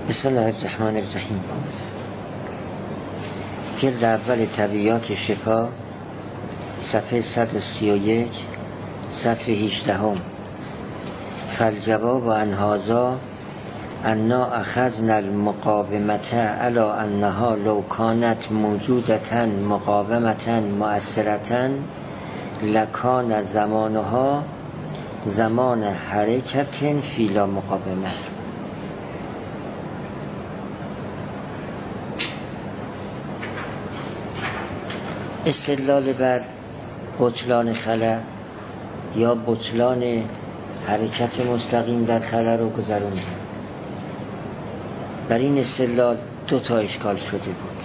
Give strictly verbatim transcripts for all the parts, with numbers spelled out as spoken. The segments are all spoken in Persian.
بسم الله الرحمن الرحیم. جلد اول طبیعات شفا، صفحه صد و سی و یک، سطر هجدهم. فالجواب عن هذا انا اخذنا المقاومة على انها لو كانت موجودة مقاومة مؤثرة لكان زمانها زمان حرکت فی لا مقاومه. استدلال بر بطلان خلا یا بطلان حرکت مستقیم در خلا رو گذروندیم. بر این استدلال دو تا اشکال شده بود.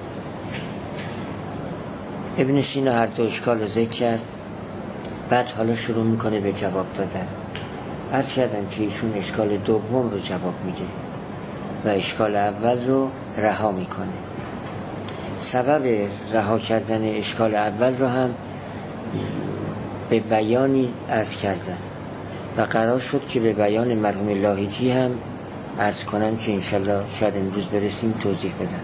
ابن سینا هر دو اشکال رو ذکر کرد، بعد حالا شروع میکنه به جواب دادن. عرض کردم که ایشون اشکال دوم رو جواب میده و اشکال اول رو رها میکنه. سبب رها کردن اشکال اول رو هم به بیانی عرض کردم و قرار شد که به بیان مرحوم لاهیجی هم عرض کنم که انشالله شاید امروز برسیم توضیح بدم.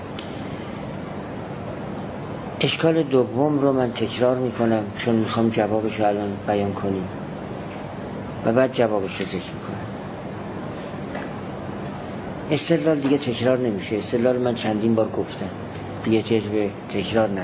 اشکال دوم رو من تکرار میکنم چون میخوام جوابش رو الان بیان کنیم و بعد جوابش رو ذکر میکنم. استدلال دیگه تکرار نمیشه، استدلال من چندین بار گفتم دیگه چیز به تکرار نداره.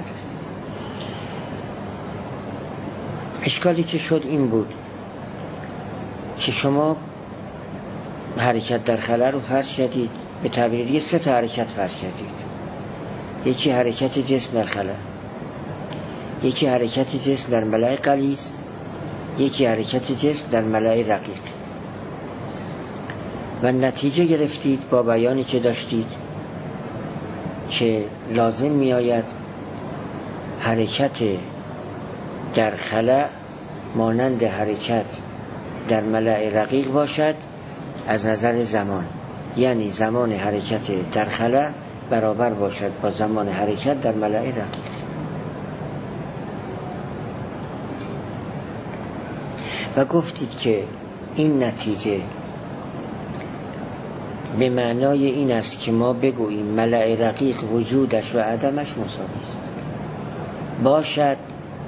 اشکالی که شد این بود که شما حرکت در خلا رو فرض کردید، به تعبیر دیگه سه تا حرکت فرض کردید. یکی حرکت جسم در خلا، یکی حرکت جسم در ملأ غلیظ، یکی حرکت جسم در ملأ رقیق و نتیجه گرفتید با بیانی که داشتید که لازم می آید حرکت در خلا مانند حرکت در ملأ رقیق باشد از نظر زمان، یعنی زمان حرکت در خلا برابر باشد با زمان حرکت در ملأ رقیق. و گفتید که این نتیجه به معنای این است که ما بگوییم ملأ رقیق وجودش و عدمش مساوی است. باشد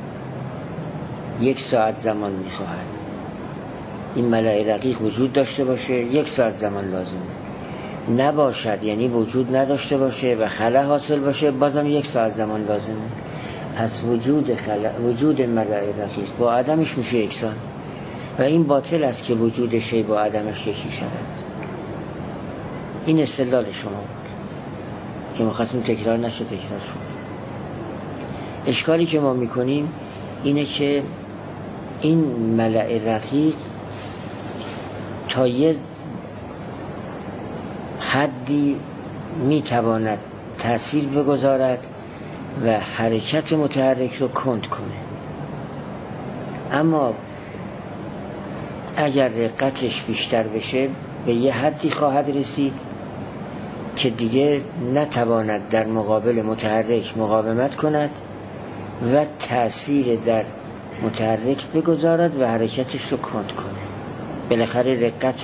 یک ساعت زمان میخواهد این ملأ رقیق وجود داشته باشه، یک ساعت زمان لازمه. نباشد یعنی وجود نداشته باشه و خلا حاصل باشه، بازم یک ساعت زمان لازمه. از وجود خلا وجود ملأ رقیق با عدمش میشه یکسان و این باطل است که وجود شی با عدمش یکی شود. این استدلال شما بود که می‌خواستیم تکرار نشه، تکرار شد. اشکالی که ما میکنیم اینه که این ملأ رقیق تا یه حدی میتواند تأثیر بگذارد و حرکت متحرک رو کند کنه، اما اگر رقتش بیشتر بشه به یه حدی خواهد رسید که دیگه نتواند در مقابل متحرک مقاومت کند و تأثیر در متحرک بگذارد و حرکتش رو کند کنه. بالاخره رقت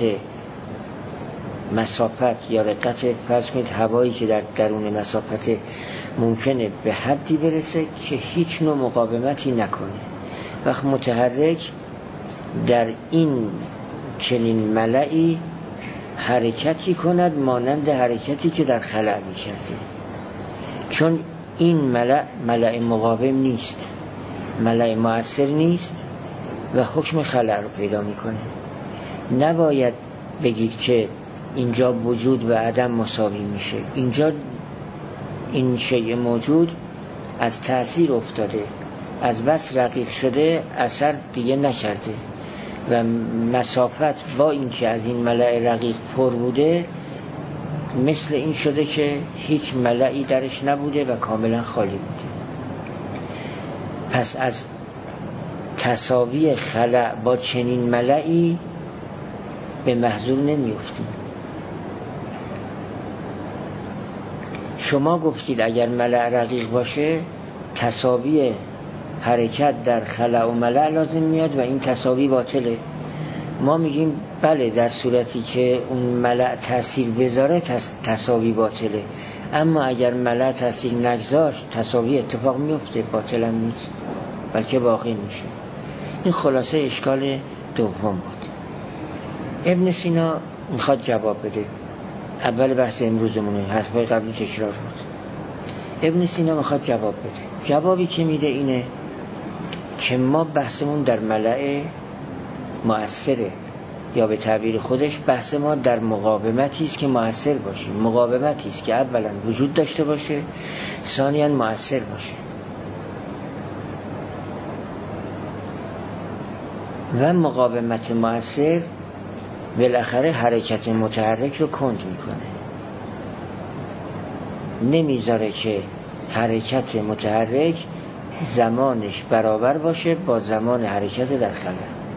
مسافت یا رقت فرض کنید هوایی که در درون مسافت ممکنه به حدی برسه که هیچ نوع مقاومتی نکنه. وقت متحرک در این چنین ملئی حرکتی کند مانند حرکتی که در خلا می کرده، چون این ملأ ملأ مقاوم نیست، ملأ مؤثر نیست و حکم خلا رو پیدا می کنه. نباید بگید که اینجا وجود و عدم مساوی میشه. اینجا این شیء موجود از تأثیر افتاده، از بس رقیق شده، اثر دیگه نکرده و مسافت با اینکه از این ملأ رقیق پر بوده مثل این شده که هیچ ملئی درش نبوده و کاملا خالی بوده. پس از تساوی خلا با چنین ملئی به محظور نمی افتیم. شما گفتید اگر ملأ رقیق باشه تساوی حرکت در خلا و ملأ لازم میاد و این تساوی باطله. ما میگیم بله در صورتی که اون ملأ تأثیر بذاره تس... تساوی باطله، اما اگر ملأ تأثیر نگذاشت تساوی اتفاق میفته، باطل هم نیست بلکه باقی میشه. این خلاصه اشکال دوم بود. ابن سینا میخواد جواب بده. اول بحث امروزمونه، حرفای قبلی تکرار بود. ابن سینا میخواد جواب بده. جوابی که میده اینه که ما بحثمون در ملأ مؤثره، یا به تعبیر خودش بحث ما در مقاومتی است که مؤثر باشه. مقاومتی است که اولا وجود داشته باشه، ثانیاً مؤثر باشه. و مقاومت مؤثر بالاخره حرکت متحرک رو کند میکنه، نمیذاره که حرکت متحرک زمانش برابر باشه با زمان حرکت در خلا.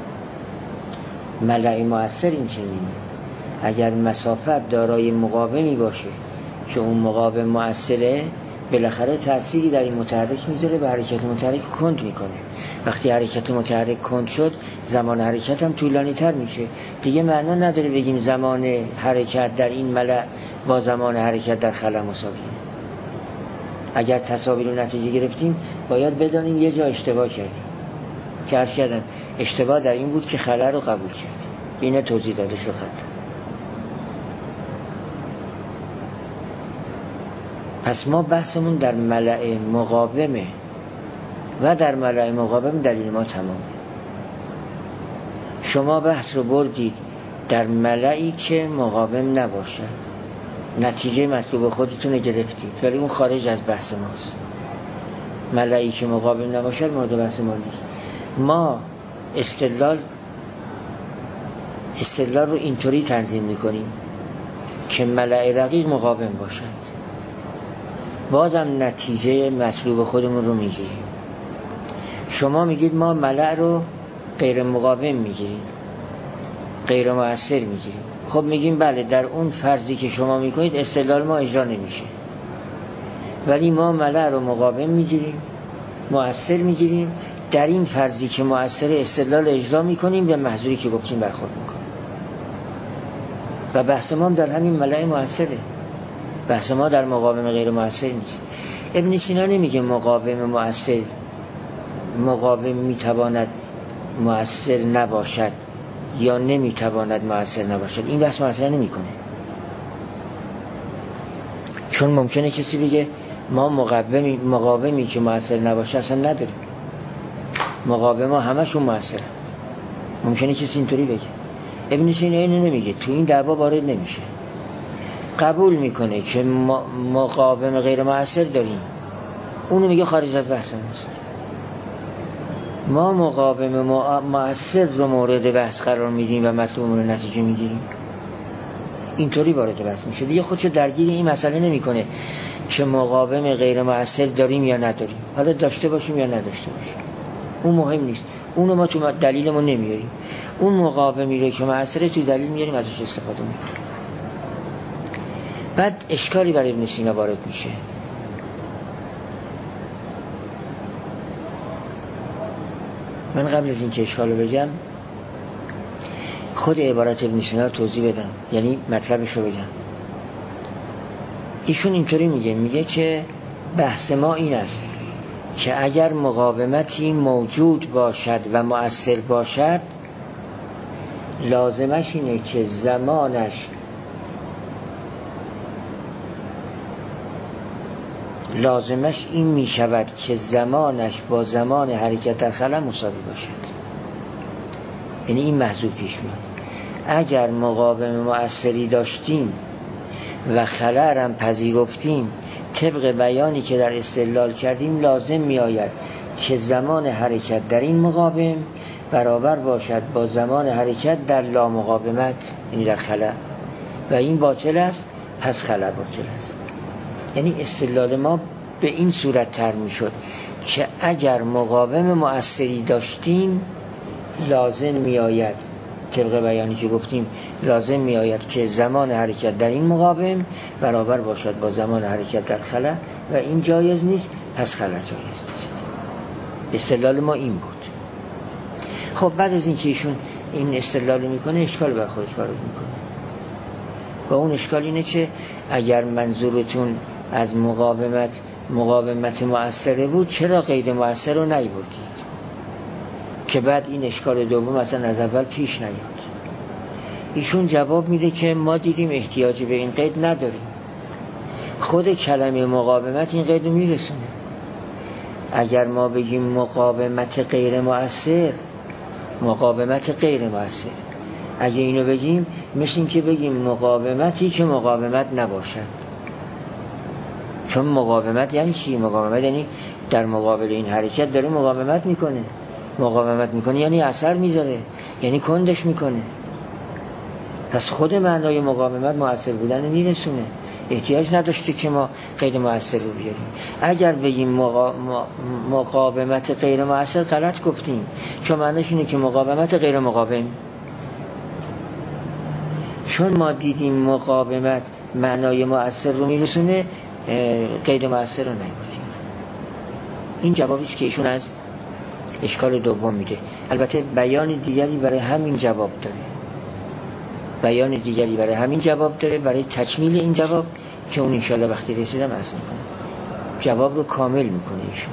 ملأ مؤثر این چنینه. اگر مسافت دارای مقاومی باشه که اون مقاوم مؤثره، بالاخره تأثیری در این متحرک میذاره، به حرکت متحرک کند میکنه. وقتی حرکت متحرک کند شد، زمان حرکت هم طولانی تر میشه. دیگه معنا نداره بگیم زمان حرکت در این ملأ با زمان حرکت در خلا مساویه. اگر تساوی رو نتیجه گرفتیم باید بدانیم یه جا اشتباه کردیم، که عرض کردم اشتباه در این بود که خلا رو قبول کردیم. اینه توضیح داده شد. پس ما بحثمون در ملأ مقاومه و در ملأ مقاوم دلیل ما تمامه. شما بحث رو بردید در ملئی که مقاوم نباشه، نتیجه مطلوب خودتون رو گرفتید، ولی اون خارج از بحث ماست. ملئی که مقاوم نباشه مورد بحث ما نیست. ما استدلال استدلال رو اینطوری تنظیم میکنیم که ملأ رقیق مقاوم باشد، بازم نتیجه مطلوب خودمون رو میگیریم. شما میگید ما ملأ رو غیر مقاوم میگیریم، غیر مؤثر میگیریم. خب میگیم بله، در اون فرضی که شما میکنید استدلال ما اجرا نمیشه، ولی ما ملأ رو مقاوم میگیریم، مؤثر میگیریم. در این فرضی که مؤثر استدلال اجرا میکنیم، به محظوری که گفتیم برخورد میکنیم. و بحث ما هم در همین ملأ مؤثره، بحث ما در مقاوم غیر مؤثر نیست. ابن سینا نمیگه مقاوم مؤثر مقاوم میتواند مؤثر نباشد یا نمیتواند مؤثر نباشد. این بحث مطرح نمیکنه، چون ممکنه کسی بگه ما مقاومی مقاومی که مؤثر نباشه اصلا نداریم، مقاوم ها همشون مؤثرن. ممکنه کسی اینطوری بگه. ابن سینا اینو نمیگه، تو این دعوا وارد نمیشه. قبول میکنه که مقاوم غیر مؤثر داریم، اونو میگه خارج از بحث ماست. ما مقاوم مؤثر رو مورد بحث قرار میدیم و مطلوبمون رو نتیجه میگیریم. اینطوری وارد بحث میشه. دیگه خودشو درگیر این مسئله نمیکنه که مقاوم غیر مؤثر داریم یا نداریم، حالا داشته باشیم یا نداشته باشیم، اون مهم نیست. اونو ما تو دلیلمون نمیاریم. اون مقاومی رو که مؤثره تو دلیل میاریم، ازش استفاده میکنیم. بعد اشکالی برای ابن سینا وارد میشه. من قبل از این که اشکالو بگم، خود عبارت ابن سینا رو توضیح بدم، یعنی مطلبش رو بگم. ایشون اینطوری میگه، میگه که بحث ما این است که اگر مقاومتی موجود باشد و مؤثر باشد، لازمش اینه که زمانش لازمش این می شود که زمانش با زمان حرکت در خلا مساوی باشد. یعنی این محذوف پیش میاد. اگر مقاوم مؤثری داشتیم و خلا را پذیرفتیم، طبق بیانی که در استدلال کردیم لازم می آید که زمان حرکت در این مقاوم برابر باشد با زمان حرکت در لا مقاومت، یعنی در خلا، و این باطل است، پس خلا باطل است. یعنی استدلال ما به این صورت تر می شد که اگر مقاوم مؤثری داشتیم، لازم می آید، طبق بیانی که گفتیم، لازم می آید که زمان حرکت در این مقاوم برابر باشد با زمان حرکت در خلا، و این جایز نیست، پس خلا جایز نیست. استدلال ما این بود. خب بعد از این که ایشون این استدلال میکنه اشکال بر خودش وارد میکنه. و اون اشکال اینه که اگر منظورتون از مقاومت مقاومت مؤثره بود چرا قید مؤثر رو نیاوردید که بعد این اشکال دوم مثلا از اول پیش نیاد؟ ایشون جواب میده که ما دیدیم احتیاجی به این قید نداریم، خود کلمه مقاومت این قید رو میرسونه. اگر ما بگیم مقاومت غیر مؤثر، مقاومت غیر مؤثر، اگه اینو بگیم مثل این که بگیم مقاومتی که مقاومت نباشد. چون مقاومت یعنی چی؟ مقاومت یعنی در مقابل این حرکت داره مقاومت میکنه. مقاومت میکنه یعنی اثر میذاره، یعنی کندش میکنه. پس خود معنای مقاومت مؤثر بودن میرسونه، احتیاج نداشته که ما غیر مؤثر رو بیاریم. اگر بگیم مقا... مقاومت غیر مؤثر غلط گفتیم، چون معنیش اینه که مقاومت غیر مقاوم. چون ما دیدیم مقاومت معنای مؤثر رو میرسونه، غیر مؤثر رو نگفتیم. این جوابیست که ایشون از اشکال دوم میده. البته بیان دیگری برای همین جواب داره، بیان دیگری برای همین جواب داره برای تکمیل این جواب که اون انشالله وقتی رسیدم عرض میکنم. جواب رو کامل میکنه ایشون.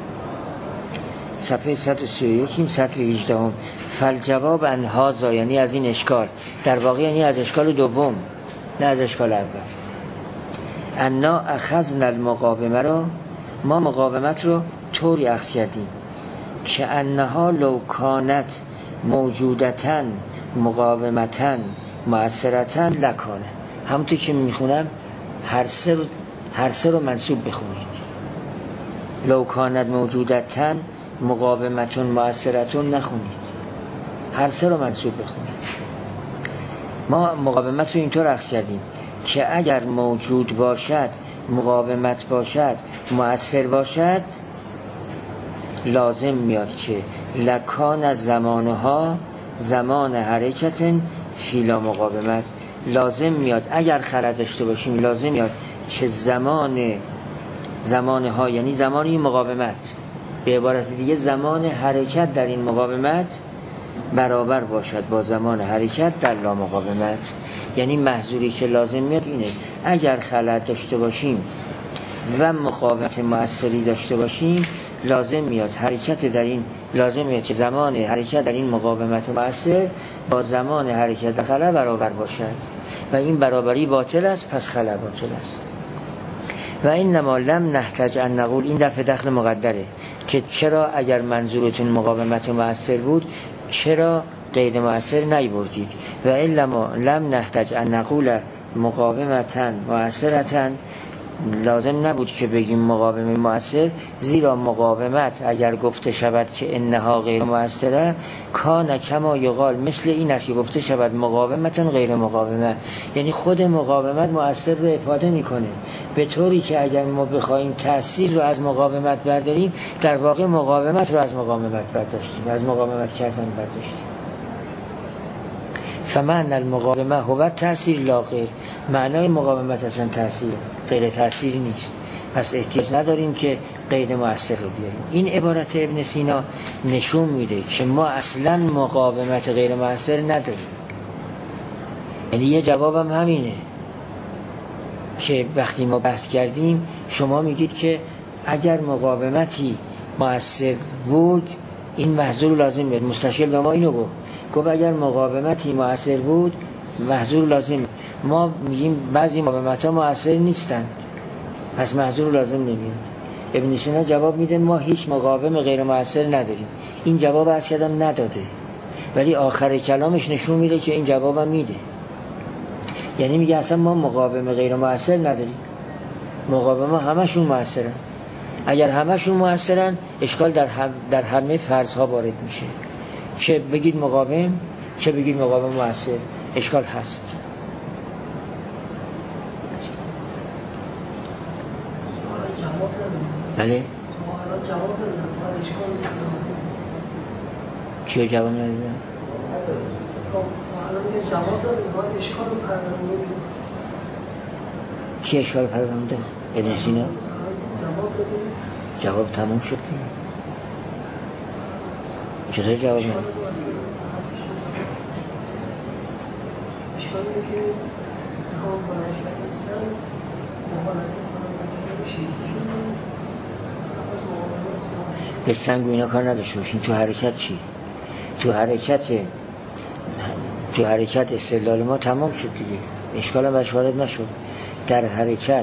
صفحه صد و سی و یک سطر هجده هم فالجواب عن هذا، یعنی از این اشکال، در واقع یعنی از اشکال دوم نه از اشکال اول. انا اخذنا المقاومه رو، ما مقاومت رو طوری اخذ کردیم که انها لو کانت موجودتن مقاومتن مؤثرتن لکانه. همونطور که میخونم هر سه هر سه رو منصوب بخونید. لو کانت موجودتن مقاومتون مؤثرتون نخونید، هر سه رو منصوب بخونید. ما مقاومت رو اینطور اخذ کردیم که اگر موجود باشد، مقاومت باشد، مؤثر باشد، لازم میاد که لکان از زمانها زمان حرکت فیلا مقاومت. لازم میاد اگر خلا داشته باشیم لازم میاد که زمان زمانها یعنی زمانی مقاومت، به عبارت دیگه زمان حرکت در این مقاومت برابر باشد با زمان حرکت در لا مقاومت. یعنی محظوری که لازم میاد اینه اگر خلا داشته باشیم و مقاومت مؤثری داشته باشیم لازم میاد حرکت در این لازم میاد که زمان حرکت در این مقاومت مؤثر با زمان حرکت در خلا برابر باشد و این برابری باطل است، پس خلا باطل است. و این نما لم نحتاج ان نقول، این دفع دخل مقدره که چرا اگر منظورتون مقاومت مؤثر بود چرا غیر مؤثر نیاوردید. و الا ما لم نحتاج ان نقول مقاومتن مؤثرتن، لازم نبود که بگیم مقاومه مؤثر، زیرا مقاومت اگر گفته شود که انها غیر مؤثره کان کما یقال، مثل این است که گفته شود مقاومتن غیر مقاومه، یعنی خود مقاومت مؤثر رو افاده میکنه، به طوری که اگر ما بخوایم تأثیر رو از مقاومت برداریم در واقع مقاومت رو از مقاومت برداشتیم، از مقاومت کردن برداشتیم. فمعنی المقاومه هو تأثیر لا غیر، معنای مقاومت اصلا تأثیر غیر تأثیر نیست، پس احتیاج نداریم که غیر مؤثر رو بیاریم. این عبارت ابن سینا نشون میده که ما اصلا مقاومت غیر مؤثر نداریم. یعنی یه جوابم همینه که وقتی ما بحث کردیم شما میگید که اگر مقاومتی مؤثر بود این محظور لازم بود. مستشکل به ما اینو گفت گفت اگر مقاومتی مؤثر بود محظور لازم. ما میگیم بعضی مقاومت ها مؤثر نیستند پس محظور لازم نمیاد. ابن سینا جواب میده ما هیچ مقاوم غیر مؤثر نداریم. این جواب از کردم نداده ولی آخر کلامش نشون میده که این جوابم میده، یعنی میگه اصلا ما مقاوم غیر مؤثر نداریم، مقاوم ها همشون مؤثرن. اگر همشون مؤثرن اشکال در هم در همه فرض ها وارد میشه، چه بگید مقاوم چه بگید مقاوم مؤثر اشکال هست. بله چیه جواب ندیدم؟ کی اشکال پرونده؟ ابن سینا جواب تموم شد. چطور جواب ندید؟ اشکالی که انتخاب کنش و انسان مقالت کنم شیخی به سنگ و اینا کار نداشته باشین. تو حرکت چی؟ تو حرکت تو حرکت استدلال ما تمام شد دیگه، اشکال هم برش وارد نشد. در حرکت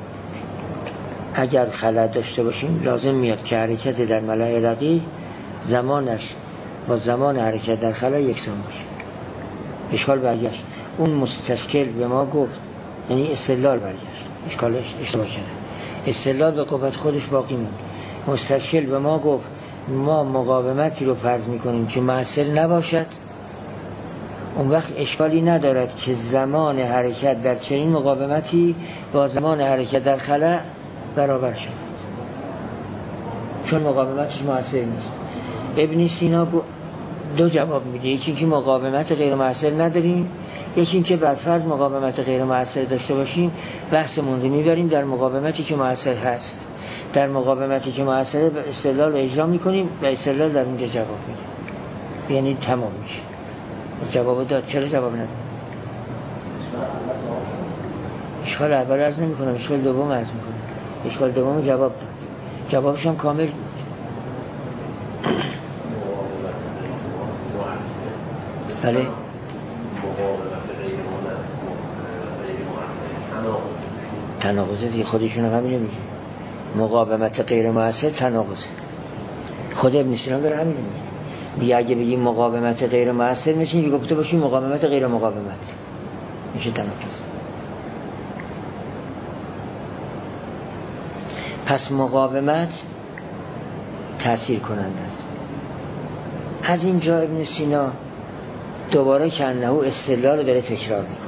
اگر خلأ داشته باشیم لازم میاد که حرکت در ملأ رقیق زمانش با زمان حرکت در خلأ یکسان باشه. اشکال برگشت. اون مستشکل به ما گفت، یعنی استدلال برگشت، اشکالش اشتباه شده. استدلال به قوت خودش باقی موند. مستشکل به ما گفت ما مقاومتی رو فرض میکنیم که مؤثر نباشد، اون وقت اشکالی ندارد که زمان حرکت در چنین مقاومتی با زمان حرکت در خلأ برابر شد، چون مقاومتش مؤثر نیست. ابن سینا دو جواب میده، یکی که مقاومت غیر مؤثر نداریم، یکی که بر فرض مقاومت غیر مؤثر داشته باشیم بحثمون رو میبریم در مقاومتی که مؤثر هست. در مقاومتی که مؤثره استدلال رو اجرا میکنیم و استدلال در اونجا جواب میده، یعنی تمام میشه. جواب داد. چرا جواب نداد؟ اشکال اول عرض نمی کنم، اشکال دوم عرض می کنم. اشکال دوم جواب داد، جوابش هم کامل بود. بله تناقضه دیگه، خودشون هم همینو میگه. مقاومت غیر مؤثر تناقضه. خود ابن سینا داره همینو میگه. میگه اگه بگیم مقاومت غیر مؤثر میشه که گفته باشیم مقاومت غیر مقاومت، میشه تناقض. پس مقاومت تأثیر کننده است. از اینجا ابن سینا دوباره که انه استدلال رو داره تکرار میکنه.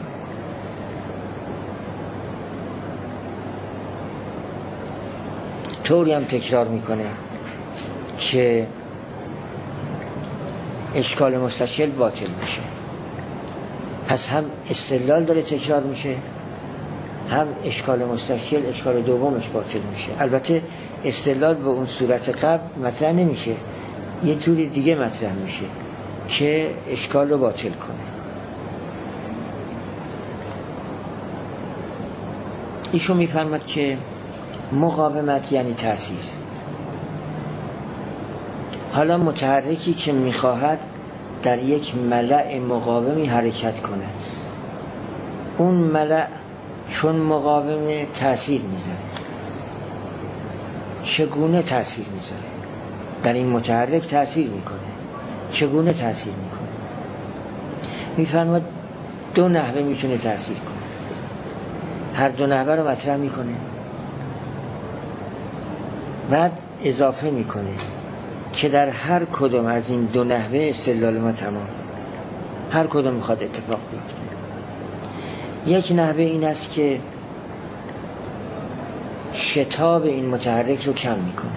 طوری هم تکرار میکنه که اشکال مستشکل باطل میشه. پس هم استدلال داره تکرار میشه، هم اشکال مستشکل اشکال دومش باطل میشه. البته استدلال به اون صورت قبل مطرح نمیشه، یه جوری دیگه مطرح میشه که اشکال رو باطل کنه. ایشون میفرماد که مقاومت یعنی تأثیر. حالا متحرکی که میخواهد در یک ملأ مقاومی حرکت کند، اون ملأ چون مقاومه تأثیر میذاره. چگونه تأثیر میذاره؟ در این متحرک تأثیر میکنه. چگونه تأثیر میکنه؟ میفرماد دو نحوه میتونه تأثیر کنه. هر دو نحوه رو مطرح میکنه، بعد اضافه میکنه که در هر کدوم از این دو نحوه استدلال ما تمام، هر کدوم میخواد اتفاق بیفته. یک نحوه این است که شتاب این متحرک رو کم میکنه،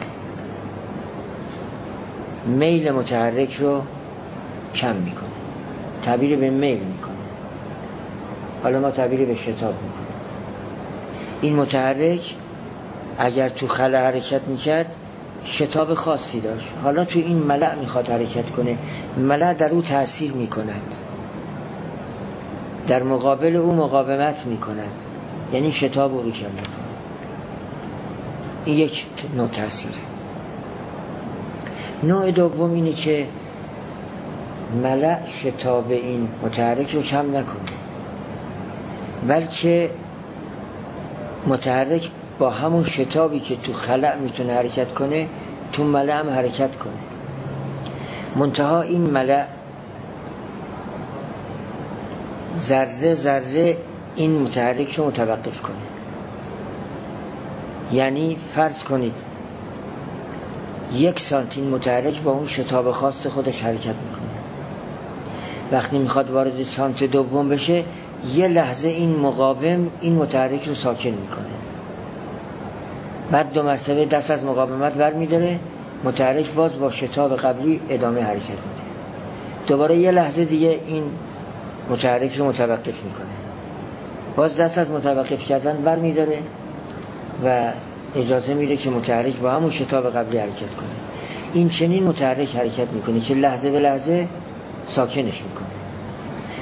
میل متحرک رو کم میکنه، تعبیر به میل میکنه. حالا ما تعبیر به شتاب میکنه. این متحرک اگر تو خلأ حرکت میکرد شتاب خاصی داشت، حالا تو این ملأ میخواد حرکت کنه، ملأ در او تأثیر میکند، در مقابل او مقاومت میکند، یعنی شتاب او رو کم میکنه. این یک نوع تأثیره. نوع دوم اینه که ملأ شتاب این متحرک رو کم نکنه، بلکه متحرک با همون شتابی که تو خلأ میتونه حرکت کنه تو ملأ هم حرکت کنه. منتها این ملأ ذره ذره این متحرک رو متوقف کنه. یعنی فرض کنید یک سانتی متحرک با اون شتاب خاص خودش حرکت میکنه. وقتی میخواد وارد سانت دوم بشه یه لحظه این مقاوم این متحرک رو ساکن میکنه، بعد دو مرتبه دست از مقاومت بر میداره، متحرک باز با شتاب قبلی ادامه حرکت میده. دوباره یه لحظه دیگه این متحرک رو متوقف میکنه، باز دست از متوقف کردن بر میداره و اجازه میده که متحرک با همون شتاب قبلی حرکت کنه. این چنین متحرک حرکت میکنه که لحظه به لحظه ساکنش میکنه.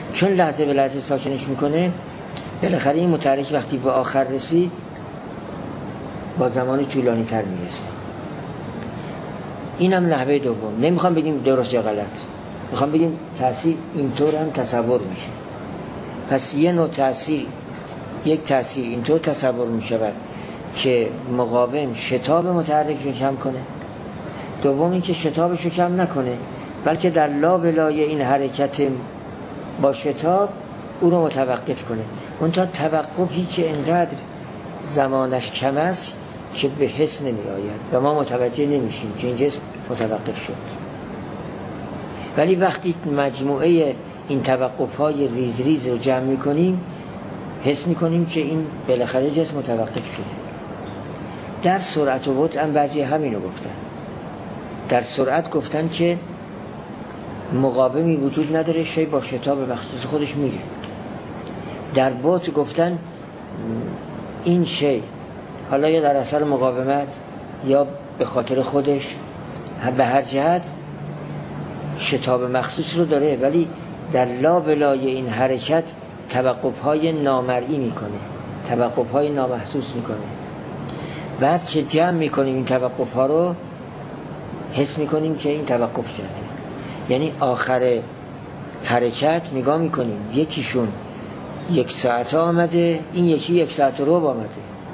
چون لحظه به لحظه ساکنش میکنه، بالاخره این متحرک وقتی به آخر رسید با زمان طولانی تر میرسه. این هم نحوه دوم. نمیخوام بگیم درست یا غلط، میخوام بگیم تأثیر اینطور هم تصور میشه. پس یه نوع تأثیر، یک تأثیر اینطور تصور میشود که مقاوم شتاب متحرک رو کم کنه، دوم این که شتابش رو کم نکنه بلکه در لابلای این حرکت با شتاب او رو متوقف کنه. اون تا توقفی که اینقدر زمانش کم است که به حس نمی آید و ما متوجه نمیشیم که این جسم متوقف شد. ولی وقتی مجموعه این توقف‌های ریز ریز رو جمع می‌کنیم حس می‌کنیم که این بالاخره جسم متوقف شده. در سرعت و بطء هم بعضی همینو گفتن. در سرعت گفتن که مقاومی وجود نداره، شی با شتاب مخصوص خودش میره. در بطء گفتن این شی حالا یا در اثر مقاومت یا به خاطر خودش به هر جهت شتاب مخصوص رو داره، ولی در لابلای این حرکت توقف‌های نامرئی میکنه، توقف‌های نامحسوس میکنه. بعد که جمع میکنیم این توقف‌ها رو حس میکنیم که این توقف کرده. یعنی آخر حرکت نگاه میکنیم یکیشون یک ساعت آمده، این یکی یک ساعت و ربع آمده.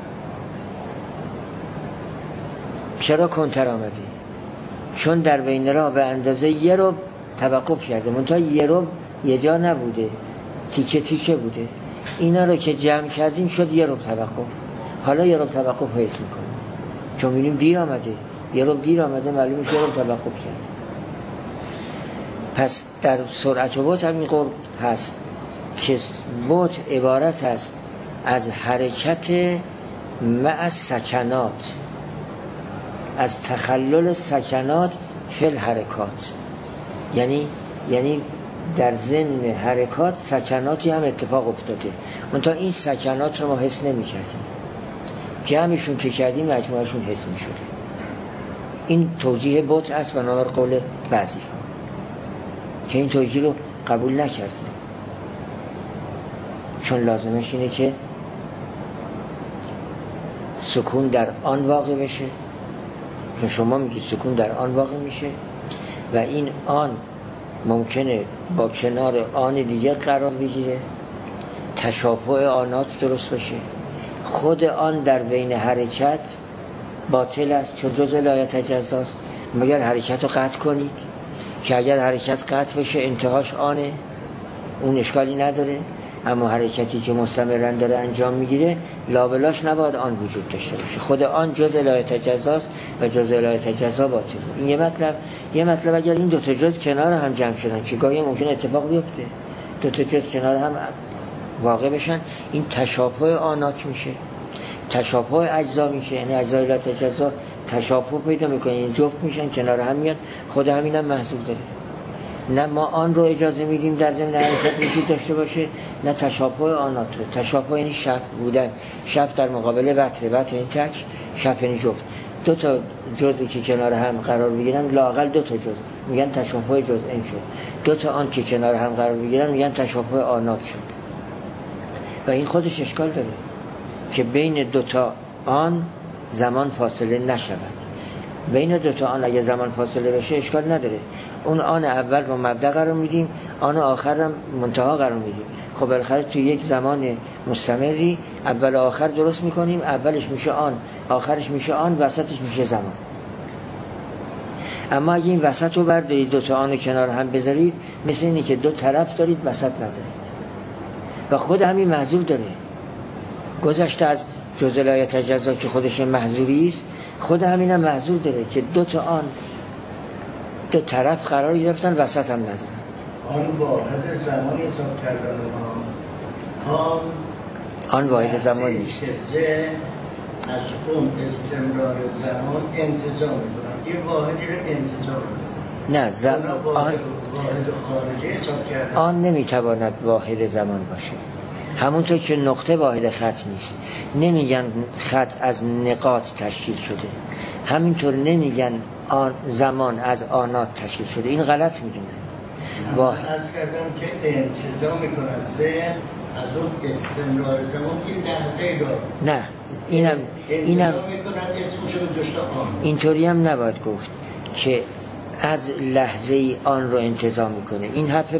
چرا کنتر آمده؟ چون در بین راه به اندازه یه ربع توقف کرده، منتها یه ربع یه جا نبوده، تیکه تیکه بوده. اینا رو که جمع کردیم شد یه ربع توقف. حالا یه ربع توقف حس میکنیم چون می‌بینیم دیر آمده، یه ربع دیر آمده، معلومه یه ربع توقف کرده. پس در سرعت و بطء همین قرب هست که بطء عبارت است از حرکت مع سکنات، از تخلل سکنات فی الحرکات. یعنی یعنی در ضمن حرکات سکناتی هم اتفاق افتاده، منتها این سکنات رو ما حس نمی کردیم، جمعشون که کردیم مجموعشون حس می شده. این توجیه بطء است بنابر قول بعضی ها که این توجیه رو قبول نکردیم، چون لازمش اینه که سکون در آن واقع بشه، چون شما میگید سکون در آن واقع میشه و این آن ممکنه با کنار آن دیگه قرار بگیره، تشافع آنات درست بشه. خود آن در بین حرکت باطل است چون جزء لا یتجزا است، مگر حرکت رو قطع کنید که اگر حرکت قطع بشه انتهاش آنه، اون اشکالی نداره. اما حرکتی که مستمرا داره انجام میگیره لابلاش نباید آن وجود داشته باشه. خود آن جزء لا یتجزا است و جزء لا یتجزا باطل. این یه مطلب. یه مطلب اگر این دو تا جزء کنار هم جمع شدن که گاهی ممکن اتفاق بیفته، دو تا جزء کنار هم واقع بشن، این تشافع آنات میشه، تشافع اجزا میشه. یعنی اجزای لا یتجزا تشافع پیدا میکنه، این جفت میشن، کنار هم میاد، خود همین هم محذور داره. نه ما آن رو اجازه میدیم در ضمن حرکت وجود داشته باشه، نه تشافع آنات رو. تشافع یعنی شف بودن، شف در مقابل بطره، بطره یعنی تک، شف یعنی جفت. دو تا جزئی که کنار هم قرار بگیرن لااقل دو تا جزء میگن تشافع جزئین شد. دو تا آن که کنار هم قرار بگیرن میگن تشافع آنات شد. و این خودش اشکال داره که بین دو تا آن زمان فاصله نشود. بین دو تا آن اگه زمان فاصله بشه اشکال نداره. اون آن اول رو مبدا قرار میدیم، آن آخر هم منتها قرار میدیم. خب بالاخره تو یک زمان مستمری اول و آخر درست میکنیم، اولش میشه آن، آخرش میشه آن، وسطش میشه زمان. اما اگه این وسط رو بردارید دو تا آن کنار هم بذارید، مثل اینی که دو طرف دارید وسط ندارید و خود همین محذور داره. گذشته از جزء لا یتجزا که خودش محذوری است، خود همین هم محذور داره که دو تا آن دو طرف قرار گرفتن وسط هم ندارن. آن واحد زمانی حساب کردن آن آن واحد زمان نیست. از اون استمرار زمان انتظار میکنن، یه واحدی رو انتظار میکنن. نه زم... آن واحد خارجی حساب کردن. آن نمیتواند واحد زمان باشه، همونطور که نقطه واحد خط نیست. نمیگن خط از نقاط تشکیل شده، همینطور نمیگن آن زمان از آنات تشکیل شده. این غلط میدونن. واحد عرض کردم که انتزاع میکنن ذهن از اون استمرار زمان این لحظه رو نه اینم اینم اینطوری هم نباید گفت که از لحظه ای آن رو انتزاع میکنه. این حرف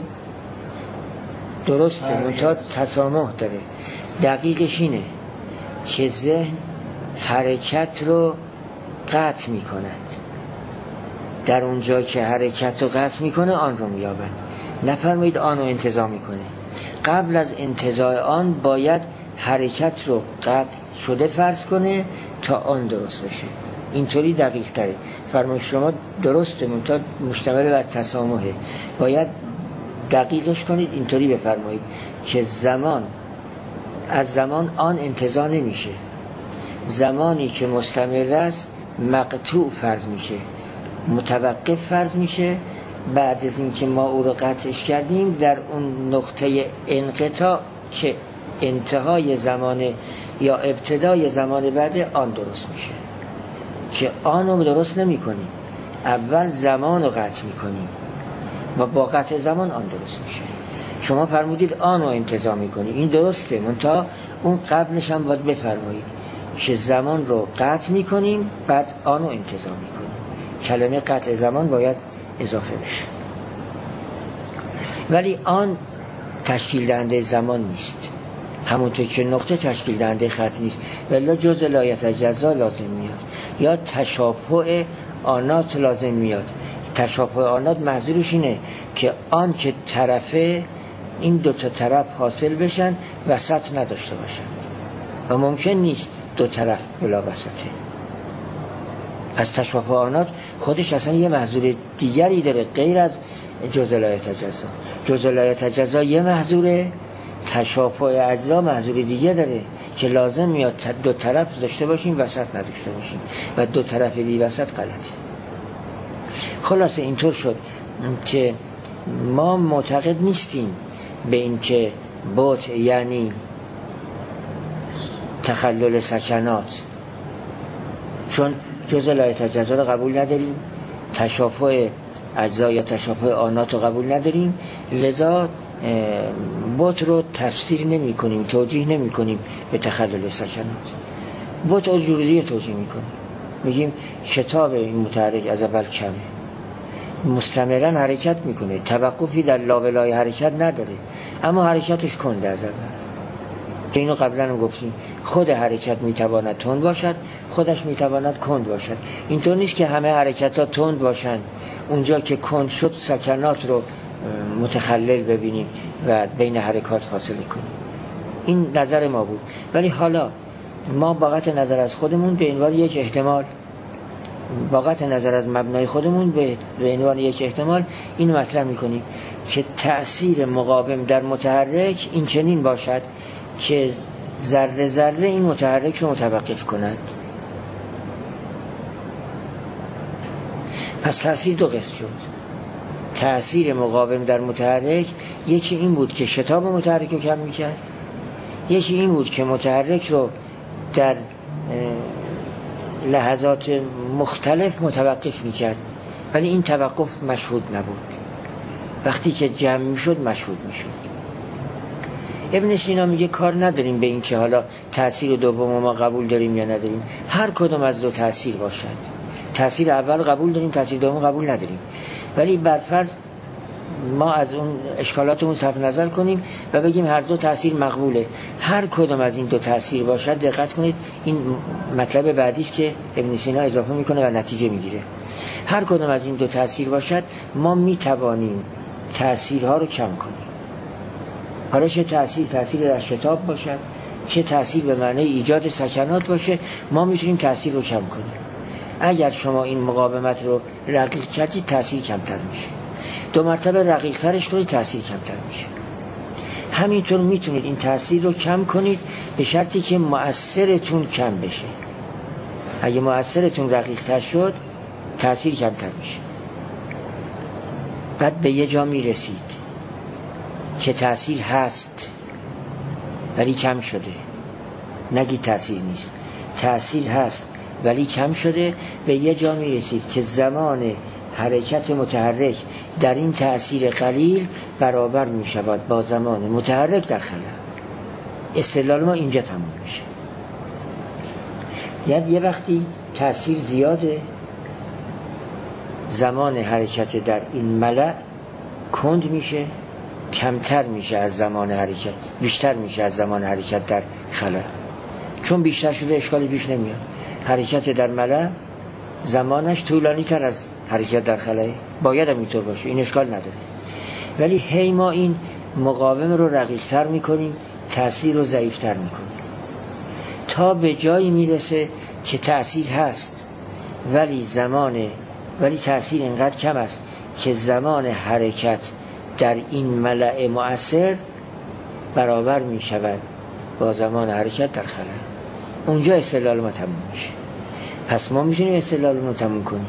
درسته منتها تسامح داره. دقیقش اینه که ذهن حرکت رو قطع میکند، در اونجا که حرکت رو قطع میکنه آن رو مییابد. نفرمایید آن رو انتزاع میکنه. قبل از انتزاع آن باید حرکت رو قطع شده فرض کنه تا آن درست بشه. اینطوری دقیق تره. فرمای شما درسته منتها مشتمل بر تسامحه. باید دقیقش کنید. اینطوری بفرمایید که زمان از زمان آن انتزاع نمیشه. زمانی که مستمر است مقطوع فرض میشه، متوقف فرض میشه. بعد از اینکه ما او رو قطعش کردیم در اون نقطه انقطاع که انتهای زمان یا ابتدای زمان بعد آن درست میشه، که آن رو درست نمی کنیم. اول زمان رو قطع میکنیم و با قطع زمان آن درست میشه. شما فرمودید آن رو انتزاع میکنیم، این درسته منتها اون قبلش هم باید بفرمایید که زمان رو قطع میکنیم بعد آن رو انتزاع میکنیم. کلمه قطع زمان باید اضافه بشه. ولی آن تشکیل دهنده زمان نیست، همونطور که نقطه تشکیل دهنده خط نیست. ولی جز لایت جزا لازم میاد یا تشافع آنات لازم میاد. تشافع آنات محضورش اینه که آن که طرفه این دو تا طرف حاصل بشن وسط نداشته باشن و ممکن نیست دو طرف بلا وسطه. از تشافع آنات خودش اصلا یه محضور دیگری داره غیر از جزء لایت جزا. جزء لایت جزا یه محضوره، تشافع اجزا محضور دیگه داره که لازم میاد دو طرف داشته باشیم وسط نداشته باشیم و دو طرف بی وسط غلطه. خلاصه اینطور شد که ما معتقد نیستیم به این که بوت یعنی تخلل سکنات، چون جزء لایت جزا رو قبول نداریم، تشافع اجزا یا تشافع آنات رو قبول نداریم، لذا بوت رو تفسیر نمی کنیم، توجیه نمی کنیم به تخلل سکنات. بوت الجورودی توجیه می کنیم، میگیم شتاب این متحرک از اول کمه، مستمرا حرکت میکنه، توقفی در لابلای حرکت نداره اما حرکتش کنده از اول. که اینو قبلا هم گفتیم خود حرکت میتواند تند باشد، خودش میتواند کند باشد. اینطور نیست که همه حرکت ها تند باشند، اونجا که کند شد سکنات رو متخلل ببینیم و بین حرکات فاصله کنیم. این نظر ما بود. ولی حالا ما با قطع نظر از خودمون به عنوان یک احتمال، با قطع نظر از مبنای خودمون به عنوان یک احتمال این مطرح میکنیم که تأثیر مقاوم در متحرک این چنین باشد که ذره ذره این متحرک رو متوقف کند. پس تأثیر دو قسم شد. تأثیر مقاوم در متحرک یکی این بود که شتاب متحرک رو کم میکرد، یکی این بود که متحرک رو در لحظات مختلف متوقف میکرد ولی این توقف مشهود نبود. وقتی که جمع میشد مشهود میشد. ابن سینا میگه کار نداریم به این که حالا تأثیر دوم ما قبول داریم یا نداریم، هر کدوم از دو تأثیر باشد. تأثیر اول قبول داریم، تأثیر دوم قبول نداریم، ولی برفرض ما از اون اشکالاتمون صرف نظر کنیم و بگیم هر دو تأثیر مقبوله. هر کدوم از این دو تأثیر باشد، دقت کنید این مطلب بعدی است که ابن سینا اضافه میکنه و نتیجه میگیره. هر کدوم از این دو تأثیر باشد ما میتوانیم تأثیرها رو کم کنیم. حالا چه تأثیر تأثیر در شتاب باشد، چه تأثیر به معنی ایجاد سکنات باشه، ما میتونیم تأثیر رو کم کنیم. اگر شما این مقاومت رو رقیق کردید تأثیر کمتر میشه، دو مرتبه رقیق ترش کنید تأثیر کمتر میشه. همینطور میتونید این تأثیر رو کم کنید به شرطی که مؤثرتون کم بشه. اگه مؤثرتون رقیق تر شد تأثیر کمتر میشه. بعد به یه جا میرسید که تأثیر هست ولی کم شده. نگی تأثیر نیست، تأثیر هست ولی کم شده. به یه جا میرسید که زمان حرکت متحرک در این تأثیر قلیل برابر می شود با زمان متحرک در خلا. استدلال ما اینجا تموم میشه. یعنی یه وقتی تأثیر زیاده، زمان حرکت در این ملأ کند میشه، کمتر میشه از زمان حرکت، بیشتر میشه از زمان حرکت در خلا. چون بیشتر شده اشکالی پیش نمیاد. حرکت در ملأ زمانش طولانی تر از حرکت در خلا، باید هم اینطور باشه، این اشکال نداره. ولی هی ما این مقاوم رو رقیق تر میکنیم، تأثیر رو ضعیف تر میکنیم، تا به جایی میرسه که تأثیر هست ولی زمان ولی تأثیر اینقدر کم است که زمان حرکت در این ملأ مؤثر برابر می شود با زمان حرکت در خلا. اونجا استدلال ما تموم میشه. پس ما میتونیم استدلال رو تموم کنیم،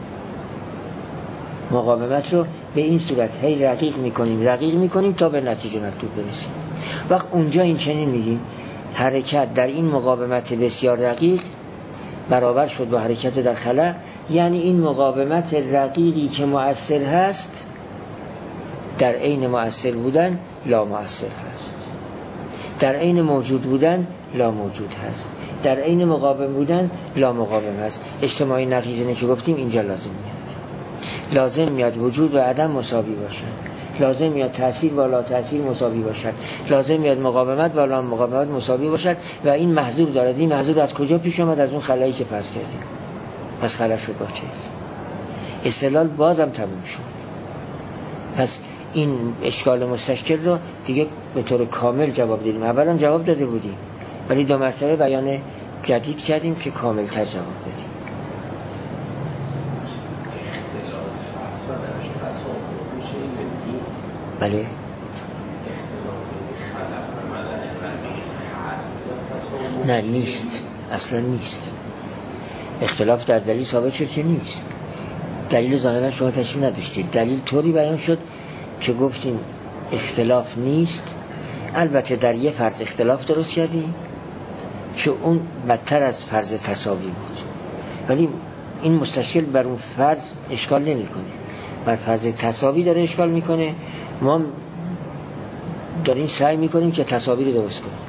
مقاومت رو به این صورت هی رقیق میکنیم رقیق میکنیم تا به نتیجه مطلوب برسیم. وقت اونجا این چنین میگیم حرکت در این مقاومت بسیار رقیق برابر شد با حرکت در خلا، یعنی این مقاومت رقیقی که مؤثر هست در عین مؤثر بودن لا مؤثر هست، در عین موجود بودن لا موجود هست، در عین مقاوم بودن لا مقاوم هست. اجتماعی نقیض که گفتیم اینجا لازم میاد. لازم میاد وجود و عدم مساوی باشن، لازم میاد تأثیر و لا تأثیر مساوی باشد، لازم میاد مقاومت و لا مقاومت مساوی باشد و این محظور دارد. این محظور از کجا پیش آمد؟ از اون خلایی که پس کردیم. پس خلا شد با چه؟ استدلال بازم تموم شد. پس این اشکال مستشکل رو دیگه به طور کامل جواب دادیم. اولا جواب داده بودیم ولی دو مرتبه بیان جدید کردیم که کامل تر جواب بدیم. بله نه نیست، اصلا نیست. اختلاف در دلیل ثابت شد که نیست. دلیل ظاهرا شما تشریح نداشتید. دلیل طوری بیان شد که گفتیم اختلاف نیست. البته در یه فرض اختلاف درست کردیم که اون بدتر از فرض تساوی بود، ولی این مستشکل بر اون فرض اشکال نمی کنه، بر فرض تساوی داره اشکال میکنه. ما داریم سعی میکنیم که تساوی رو درست کنیم.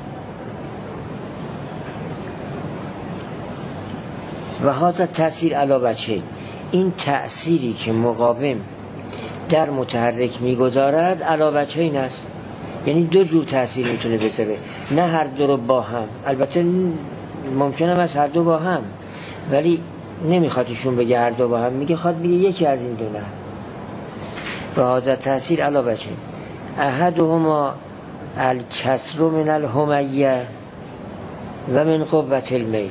و هذا تأثیر علی وجهین، این تأثیری که مقاوم در متحرک میگذارد علی وجهین است، یعنی دو جور تأثیر میتونه بذاره، نه هر دو رو با هم. البته ممکنه از هر دو با هم، ولی نمیخواد ایشون بگه هر دو با هم، میگه خواد بگه یکی از این دو نه. و هذا تأثیر علی وجهین احدهما الکسر من الهمیه و من قوت المیل.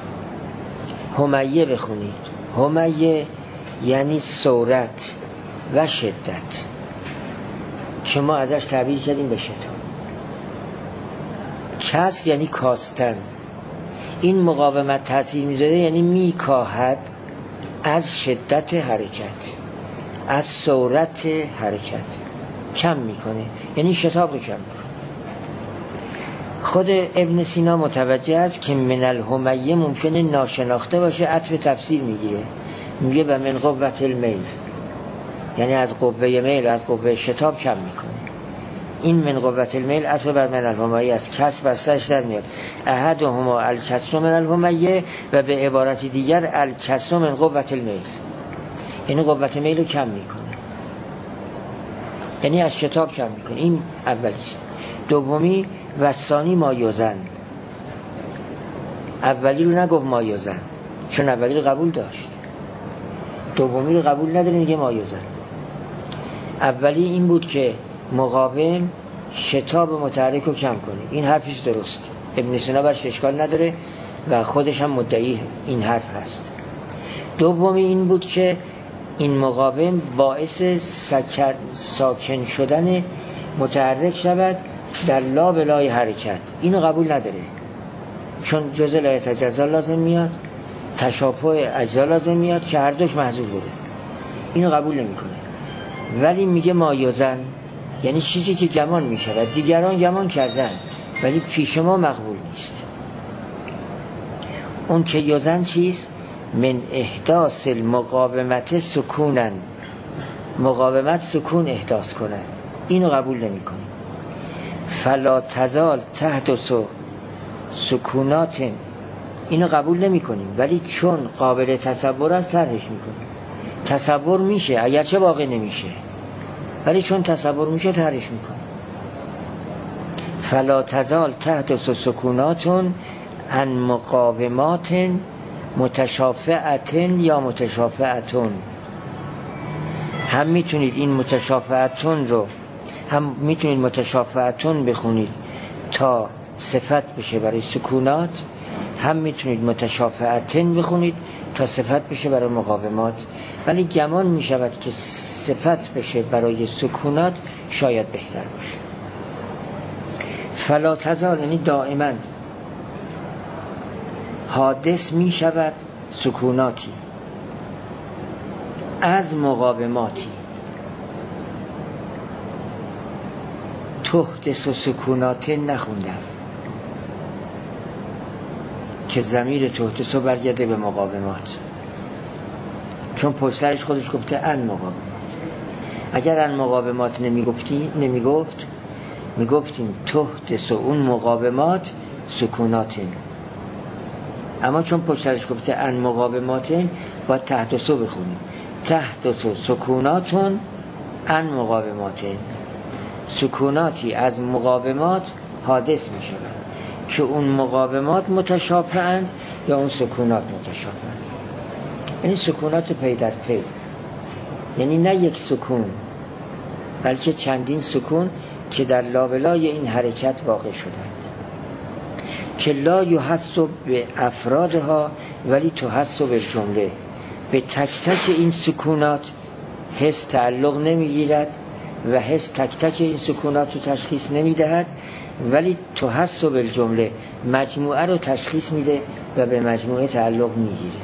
همیه بخونید. همیه یعنی صورت و شدت که ما ازش تعبیر کردیم به شتاب. کسر یعنی کاستن. این مقاومت تأثیر میذاره یعنی میکاهد از شدت حرکت، از صورت حرکت کم میکنه، یعنی شتاب رو کم میکنه. خود ابن سینا متوجه است که من الهمیه ممکنه ناشناخته باشه، عطف تفسیر میگیره، میگه و من قوت المیل، یعنی از قوه میل، از قوه شتاب کم میکنه. این من قوت المیل عطف بر من الهمیه است، کسر بستش در میاد. احدهما الکسر من الهمیه و به عبارت دیگر الکسر من قوت المیل، یعنی قوت میل رو کم میکنه، یعنی از شتاب کم میکنه. این اولیست. دومی و ثانی مایوزن. اولی رو نگفت مایوزن چون اولی رو قبول داشت، دومی رو قبول نداره میگه مایوزن. اولی این بود که مقاوم شتاب متحرک رو کم کنه. این حرفیش درست، ابن سینا برش اشکال نداره و خودش هم مدعی این حرف هست. دومی این بود که این مقاوم باعث سکن ساکن شدن متحرک شود در لا بلای حرکت. اینو قبول نداره چون جزء لا یتجزا لازم میاد، تشابه اجزا لازم میاد که هر دوش محذوف بوده. اینو قبول نمیکنه. ولی میگه مایوزن یعنی چیزی که گمان میشود، دیگران گمان کردن ولی پیش ما مقبول نیست. اون که یوزن چیست؟ من احداث المقاومت سکونن، مقاومت سکون احداث کنن، اینو قبول نمی کنیم. فلا تزال تحت سکونات، اینو قبول نمی کنیم، ولی چون قابل تصور است طرحش میکنیم. تصور میشه اگرچه واقع نمیشه، ولی چون تصور میشه طرحش میکنیم. فلا تزال تحت سکونات عن مقاومات متشافعتن یا متشافعتون. هم میتونید این متشافعتون رو هم میتونید متشافعتون بخونید تا صفت بشه برای سکونات، هم میتونید متشافعتن بخونید تا صفت بشه برای مقاومات، ولی گمان میشود که صفت بشه برای سکونات شاید بهتر باشه. فلا تزال یعنی دائما حادث میشود سکوناتی از مقاوماتی. تحدث و سکونات نخوندم که ضمیر تحدث رو برگرده به مقاومات، چون پشترش خودش گفته ان مقاومات. اگر ان مقاومات نمیگفتی نمیگفت میگفتیم تحدث و اون مقاومات سکونات، اما چون پشترش گفته ان مقاومات باید تحدث رو بخونیم. تحدث و سکوناتون ان مقاومات، سکوناتی از مقاومات حادث می شود که اون مقاومات متشافعند یا اون سکونات متشافعند. یعنی سکونات پی در پی، یعنی نه یک سکون بلکه چندین سکون که در لابلای این حرکت واقع شدند، که لا یحس به افرادها ولی تحس به جمله. به تک تک این سکونات حس تعلق نمیگیرد و حس تک تک این سکونات رو تشخیص نمیدهد، ولی تحس به جمله مجموعه رو تشخیص میده و به مجموعه تعلق میگیره.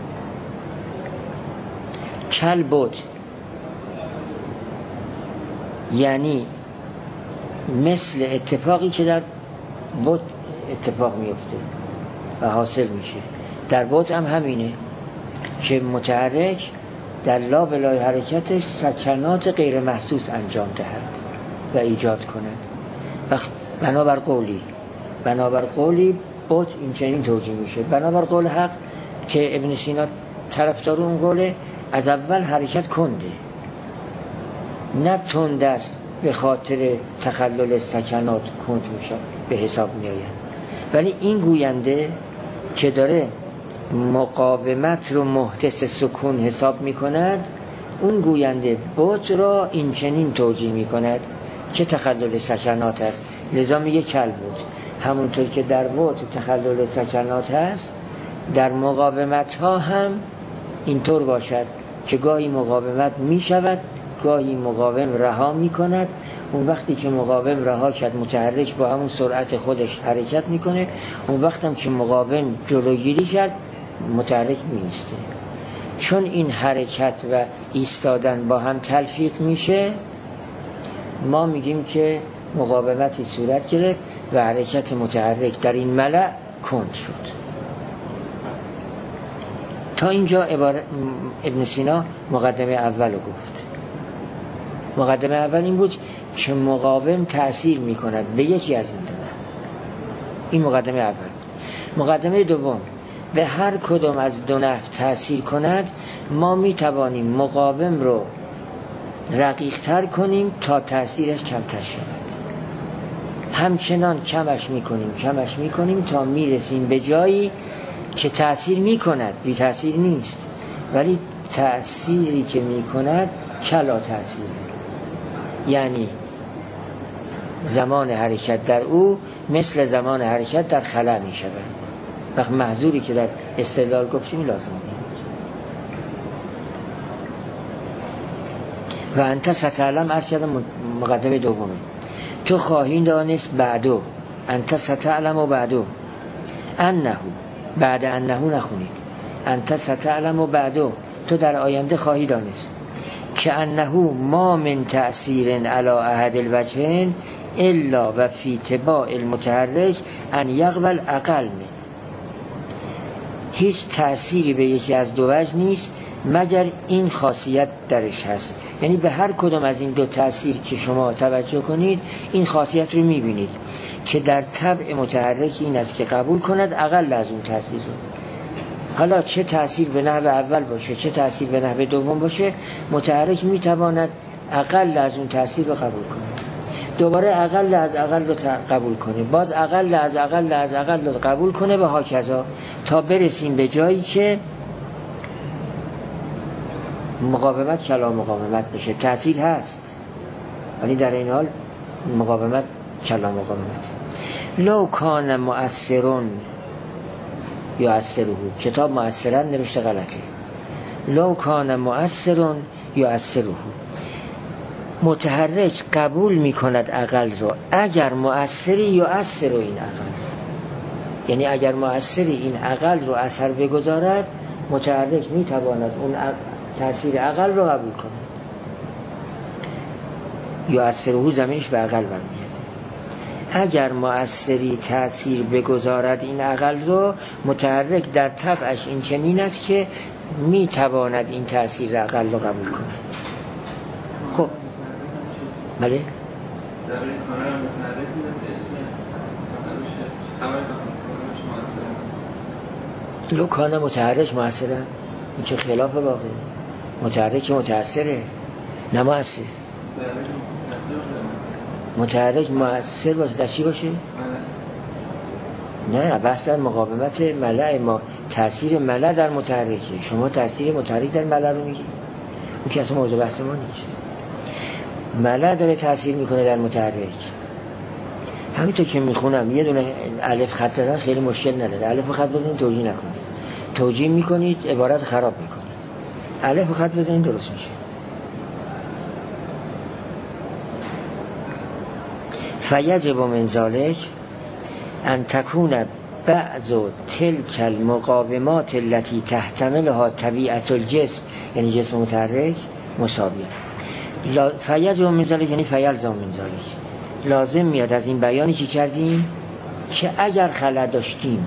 کل بود یعنی مثل اتفاقی که در بود اتفاق میفته و حاصل میشه. در بود هم همینه که متحرک در لابلای حرکتش سکنات غیر محسوس انجام دهد و ایجاد کند. و بنابر قولی بنابر قولی بود این چنین توجیه میشه. بنابر قول حق که ابن سینا طرفدار اون قوله، از اول حرکت کنده نه تند است، به خاطر تخلل سکنات کند میشه به حساب میآید. ولی این گوینده که داره مقاومت رو محدث سکون حساب میکند، اون گوینده بود را این چنین توجیه میکند که تخلل سکنات است، لذا میگه کل بود. همونطور که در بود تخلل سکنات هست، در مقاومت ها هم اینطور باشد که گاهی مقاومت میشود، گاهی مقاوم رها میکند. اون وقتی که مقاوم رها کرد متحرک با همون سرعت خودش حرکت میکنه، اون وقت هم که مقاوم جلوگیری کرد متحرک میسته. چون این حرکت و ایستادن با هم تلفیق میشه، ما میگیم که مقاومتی صورت گرفت و حرکت متحرک در این ملأ کند شد. تا اینجا ابن سینا مقدمه اول رو گفت. مقدمه اول این بود که مقاوم تأثیر میکند به یکی از این دو. این مقدمه اول. مقدمه دوم، به هر کدام از دو نحو تأثیر کند، ما میتوانیم مقاوم رو رقیق تر کنیم تا تأثیرش کمتر شود. همچنان کمش میکنیم کمش میکنیم تا میرسیم به جایی که تأثیر میکند، بی تأثیر نیست، ولی تأثیری که میکند کلا تأثیر، یعنی زمان حرکت در او مثل زمان حرکت در خلا می شود. وقت محظوری که در استدلال گفتیم لازم نیست. و انت ستعلم عرض کردم مقدمه دومه، تو خواهی دانست بعدو، انت ستعلم و بعدو انهو، بعد انهو نخونید، انت ستعلم و بعدو، تو در آینده خواهی دانست که انهو ما من تأثیر علی احد الوجهین الا و فی تباع المتحرک ان یقبل اقل من. هیچ تأثیری به یکی از دو وجه نیست مگر این خاصیت درش هست. یعنی به هر کدام از این دو تأثیر که شما توجه کنید این خاصیت رو میبینید که در طبع متحرک این است که قبول کند اقل از اون تأثیر رو. حالا چه تأثیر به نحو اول باشه چه تأثیر به نحو دوم باشه، متحرک میتواند اقل از اون تأثیر رو قبول کنه، دوباره اقل از اقل رو قبول کنه، باز اقل از اقل از اقل رو قبول کنه و هاکذا تا برسیم به جایی که مقاومت کلا مقاومت بشه. تأثیر هست ولی در این حال مقاومت کلا مقاومت. لو کان مؤثرون یا اثره، کتاب مؤثرن نوشته غلطه. لو کان مؤثرون یا اثره، متحرک قبول میکند اقل رو اگر مؤثری یا اثر رو این اقل، یعنی اگر مؤثری این اقل رو اثر بگذارد متحرک میتواند اون تأثیر اقل رو قبول کند. یا اثره زمینش به اقل برمیگرده. اگر مؤثری تأثیر بگذارد این اقل رو، متحرک در طبعش این چنین است که میتواند این تأثیر اقل رو قبول کند. خب بله لو کان متحرک مؤثره، این که خلاف واقعه. متحرک متأثره نه مؤثر. متحرک مؤثر باشه در چی باشه؟ نه بحث در مقاومت ملع ما، تأثیر ملع در متحرکه. شما تأثیر متحرک در ملع رو میگی، اون که اصلا موضوع بحث ما نیست. ملع داره تأثیر میکنه در متحرک. همینطور که میخونم یه دونه الف خط زدن خیلی مشکل نداره. الف خط بزنید توجیه نکنید، توجیه میکنید عبارت خراب میکنید. الف خط بزنید درست میشه. فیجب من ذلک ان تکون بعض تلک المقاومات التي تحتملها طبیعت الجسم، یعنی جسم متحرک، مساویه. فیجب من ذلک یعنی فیلزم من ذلک، لازم میاد از این بیانی که کردیم که اگر خلا داشتیم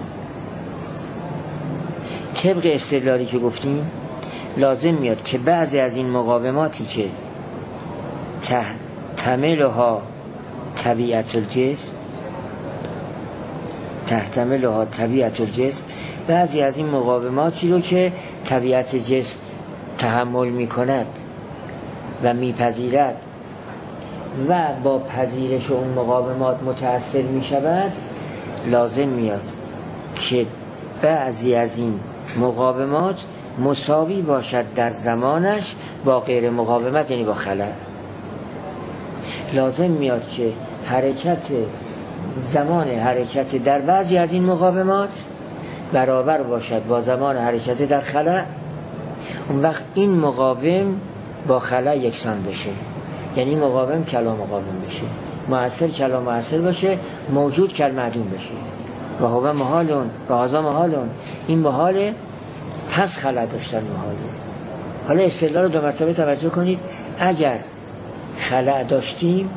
طبق استدلالی که گفتیم لازم میاد که بعضی از این مقاوماتی که تحتملها طبیعت الجسم تحتملها طبیعت الجسم بعضی از این مقاوماتی رو که طبیعت جسم تحمل میکند و میپذیرد و با پذیرش اون مقاومات متأثر میشود، لازم میاد که بعضی از این مقاومات مساوی باشد در زمانش با غیر مقاومت، یعنی با خلا. لازم میاد که حرکت زمان حرکت در بعضی از این مقاومات برابر باشد با زمان حرکت در خلا. اون وقت این مقاوم با خلا یکسان بشه، یعنی مقاوم کلا مقاوم بشه، مؤثر کلا مؤثر باشه، موجود کل معدوم بشه. و هو محالون و هذا محالون، این محاله پس خلا داشتن محاله. حالا استدلال رو دو مرتبه توجه کنید. اگر خلا داشتیم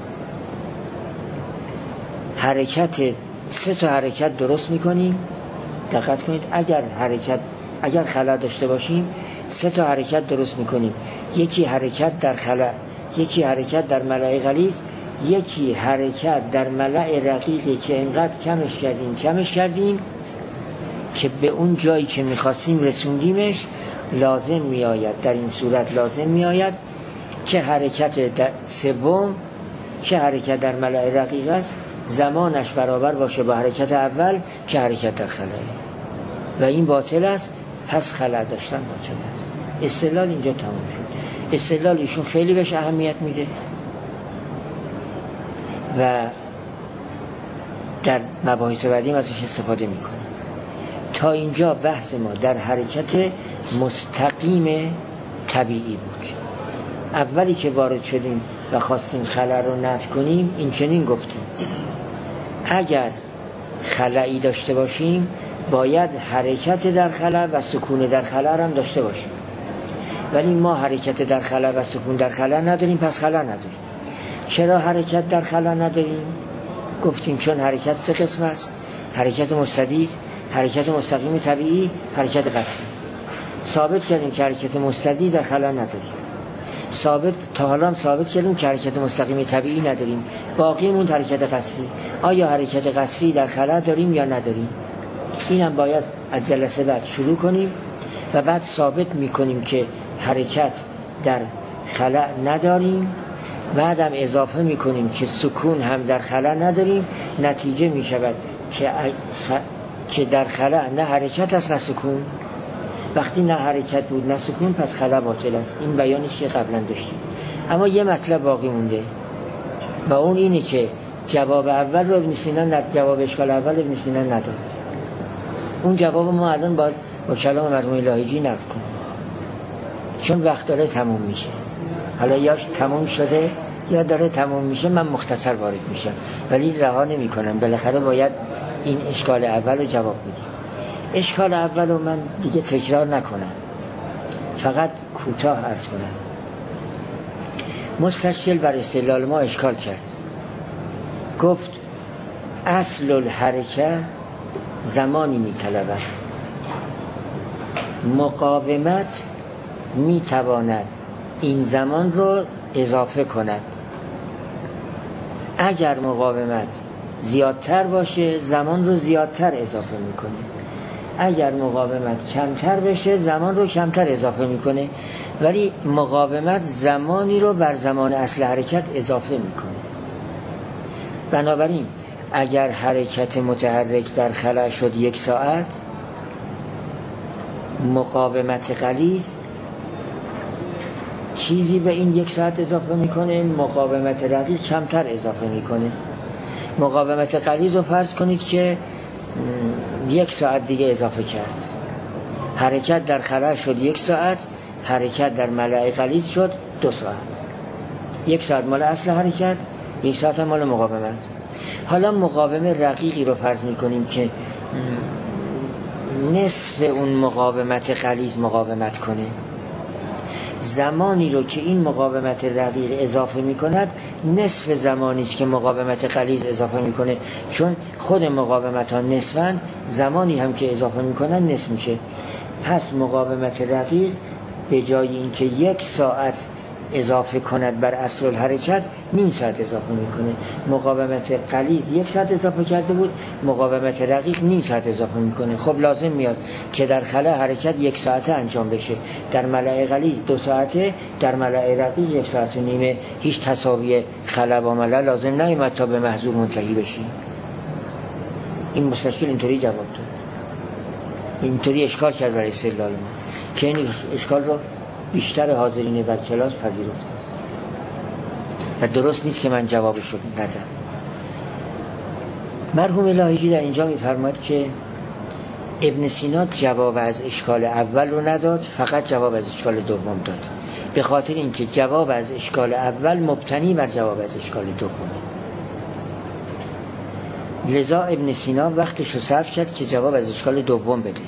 حرکت سه تا حرکت درست میکنیم. دقت کنید، اگر حرکت اگر خلا داشته باشیم سه تا حرکت درست میکنیم. یکی حرکت در خلا، یکی حرکت در ملأ غلیظ، یکی حرکت در ملأ رقیقی که اینقدر کمش کردیم کمش کردیم که به اون جایی که میخواستیم رسوندیمش. لازم میآید در این صورت لازم میآید که حرکت در سوم که حرکت در ملأ رقیق است زمانش برابر باشه با حرکت اول که حرکت در خلاه، و این باطل است. پس خلا داشتن باطل است. استدلال اینجا تمام شد. استدلال ایشون خیلی بهش اهمیت میده و در مباحث بعدی ازش استفاده میکنه. تا اینجا بحث ما در حرکت مستقیم طبیعی بود. اولی که وارد شدیم و خواستیم خلا رو نفی کنیم این چنین گفتیم اگر خلایی داشته باشیم باید حرکت در خلا و سکون در خلا هم داشته باشیم، ولی ما حرکت در خلا و سکون در خلا نداریم، پس خلا نداریم. چرا حرکت در خلا نداریم؟ گفتیم چون حرکت سه قسم است. حرکت مستدیر، حرکت مستقیم طبیعی، حرکت قصری. ثابت کردیم که حرکت مستدیر در خلا نداریم. ثابت تا حالا هم ثابت کردیم که حرکت مستقیم طبیعی نداریم. باقی مون حرکت قصری. آیا حرکت قصری در خلا داریم یا نداریم؟ اینم باید از جلسه بعد شروع کنیم و بعد ثابت میکنیم که حرکت در خلا نداریم. بعدم اضافه میکنیم که سکون هم در خلا نداریم. نتیجه میشود که خ... که در خلا نه حرکت است نه سکون. وقتی نه حرکت بود نه سکون، پس خلا باطل است. این بیانش که قبلا داشتیم. اما یه مطلب باقی مونده و اون اینه که جواب اول رو ابن سینا ند... جواب اشکال اول ابن سینا نداد. اون جواب ما الان باید با کلام مرحوم لاهیجی نقل کنیم، چون وقت داره تموم میشه. حالا یا تموم شده یا داره تموم میشه، من مختصر وارد میشم ولی رها نمی کنم. بالاخره باید این اشکال اول رو جواب بدیم. اشکال اول رو من دیگه تکرار نکنم، فقط کوتاه عرض کنم. مستشکل بر استدلال ما اشکال کرد، گفت اصل الحرکه زمانی میطلبد، مقاومت میتواند این زمان رو اضافه کند. اگر مقاومت زیادتر باشه زمان رو زیادتر اضافه میکنه، اگر مقاومت کمتر بشه زمان رو کمتر اضافه میکنه، ولی مقاومت زمانی رو بر زمان اصل حرکت اضافه میکنه. بنابراین اگر حرکت متحرک در خلا شد یک ساعت، مقاومت غلیظ چیزی به این یک ساعت اضافه میکنه، مقاومت رقیق کمتر اضافه میکنه. مقاومت غلیظ رو فرض کنید که یک ساعت دیگه اضافه کرد. حرکت در خلا شد یک ساعت، حرکت در ملأ غلیظ شد دو ساعت. یک ساعت مال اصل حرکت، یک ساعت مال مقاومت. حالا مقاومت رقیقی رو فرض میکنیم که نصف اون مقاومت غلیظ مقاومت کنه. زمانی رو که این مقاومت رقیق اضافه میکند نصف زمانی است که مقاومت غلیظ اضافه میکنه، چون خود مقاومت ها نصفن، زمانی هم که اضافه میکنن نصف میشه. پس مقاومت رقیق به جای اینکه یک ساعت اضافه کند بر اصل الحرکت، نیم ساعت اضافه میکنه. مقاومت غلیظ یک ساعت اضافه کرده بود، مقاومت رقیق نیم ساعت اضافه میکنه. خب لازم میاد که در خلا حرکت یک ساعته انجام بشه، در ملأ غلیظ دو ساعته، در ملأ رقیق یک ساعت و نیمه. هیچ تساوی خلا با ملأ لازم نیامد تا به محظور منتهی بشیم. این مستشکل اینطوری جواب داد، اینطوری اشکال کرد برای استدلال ما که این اشکال رو بیشتر حاضرین در کلاس پذیرفتن و درست نیست که من جوابش رو ندم. مرحوم لاهیجی در اینجا می‌فرماید که ابن سینا جواب از اشکال اول رو نداد، فقط جواب از اشکال دوم داد، به خاطر اینکه جواب از اشکال اول مبتنی بر جواب از اشکال دومه. لذا ابن سینا وقتش رو صرف کرد که جواب از اشکال دوم بده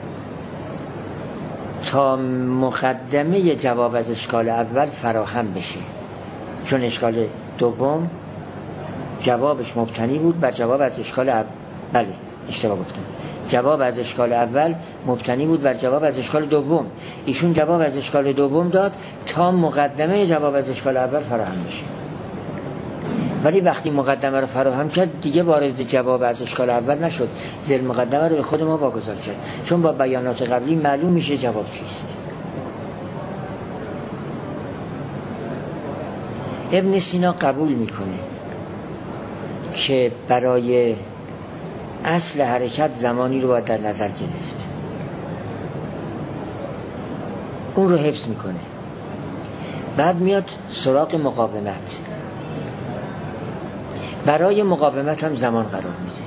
تا مقدمه جواب از اشکال اول فراهم بشه، چون اشکال دوم جوابش مبتنی بود بر جواب از اشکال اول. بله اشتباه گفتم، جواب از اشکال اول مبتنی بود بر جواب از اشکال دوم. ایشون جواب از اشکال دوم داد تا مقدمه جواب از اشکال اول فراهم بشه، ولی وقتی مقدمه رو فراهم کرد دیگه وارد جواب از اشکال اول نشد، زل مقدمه رو به خود ما واگذار کرد، چون با بیانات قبلی معلوم میشه جواب چیست. ابن سینا قبول میکنه که برای اصل حرکت زمانی رو باید در نظر گرفت، اون رو حفظ میکنه. بعد میاد سراغ مقاومت، برای مقاومت هم زمان قرار میده.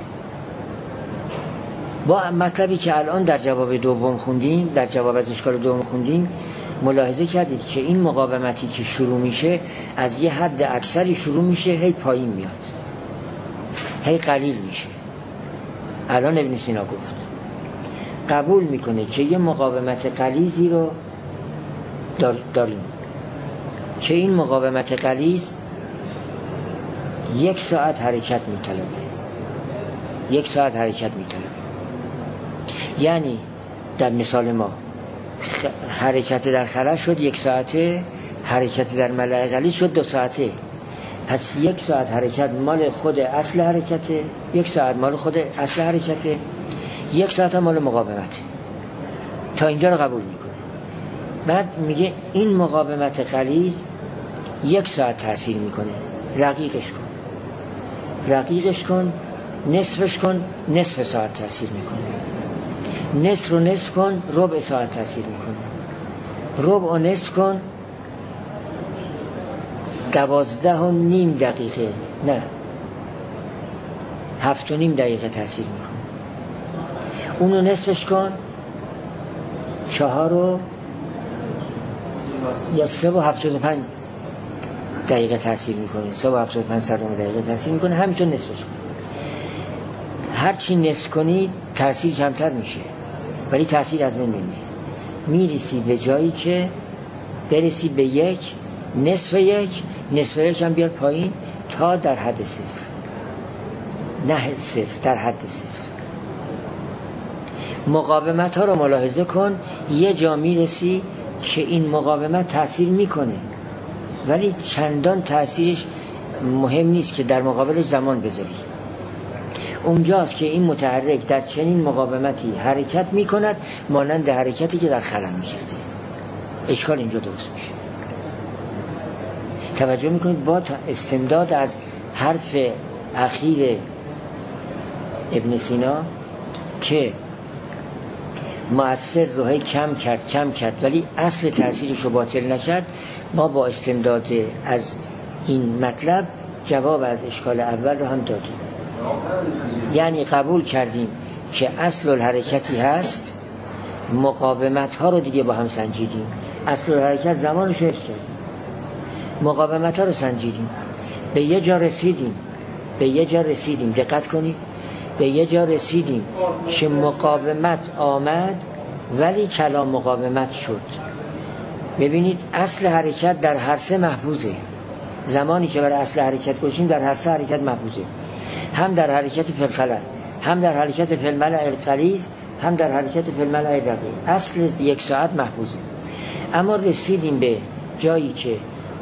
با مطلبی که الان در جواب دوم خوندیم، در جواب از اشکال دوم خوندیم، ملاحظه کردید که این مقاومتی که شروع میشه از یه حد اکثری شروع میشه، هی پایین میاد، هی قلیل میشه. الان ابن سینا گفت قبول میکنه که یه مقاومت غلیظی رو داریم که این مقاومت غلیظ یک ساعت حرکت میطلبه. یک ساعت حرکت می‌طلبه. یعنی در مثال ما حرکت در خلا شد یک ساعته، حرکت در ملأ قلیز شد دو ساعته. پس یک ساعت حرکت مال خود اصل حرکته، یک ساعت مال خود اصل حرکته، یک ساعت هم مال مقاومت. تا اینجا رو قبول میکنه. بعد میگه این مقاومت غلیظ یک ساعت تأثیر میکنه، رقیقش کن رقیقش کن نصفش کن، نصف ساعت تأثیر میکنه. نصف رو نصف کن، ربع ساعت تأثیر میکنه. ربع و نصف کن، دوازده و نیم دقیقه، نه هفت و نیم دقیقه تأثیر میکنه. اونو نصفش کن، چهار و یا سه و هفتاد و پنج دقیقه تأثیر میکنه، سه و هفتاد و پنج صدم دقیقه تأثیر میکنه. همینطور نصفش کن. هرچی نصف کنی تأثیر کمتر میشه، ولی تأثیر از من نمیره. میرسی به جایی که برسی به یک، نصف یک، نصف یک هم بیار پایین تا در حد صفر، نه صفر، در حد صفر. مقاومت ها رو ملاحظه کن. یه جا میرسی که این مقاومت تأثیر میکنه، ولی چندان تأثیرش مهم نیست که در مقابل زمان بذاری. اونجاست که این متحرک در چنین مقاومتی حرکت میکند مانند حرکتی که در خلا میکرده. اشکال اینجا درست میشه. توجه میکنید با استمداد از حرف اخیر ابن سینا که مؤثر روحی کم کرد کم کرد ولی اصل تأثیرش رو باطل نکرد، ما با استمداد از این مطلب جواب از اشکال اول رو هم دادیم. یعنی قبول کردیم که اصل الحرکتی هست، مقاومت ها رو دیگه با هم سنجیدیم. اصل الحرکت زمانش رو حفظ کردیم، مقاومت ها رو سنجیدیم، به یه جا رسیدیم به یه جا رسیدیم دقت کنید، به یه جا رسیدیم که مقاومت آمد ولی کلام مقاومت شد. ببینید اصل حرکت در هر سه محفوظه. زمانی که برای اصل حرکت گوشیم در هر سه حرکت محفوظه، هم در حرکت فی الخلا، هم در حرکت فی الملأ الغلیظ، هم در حرکت فی الملأ الرقیق. اصل یک ساعت محفوظه. اما رسیدیم به جایی که